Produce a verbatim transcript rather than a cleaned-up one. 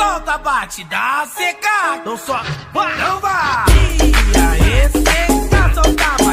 solta, bate, dá seca. Não só, vai, não vai. E aí, seca, solta,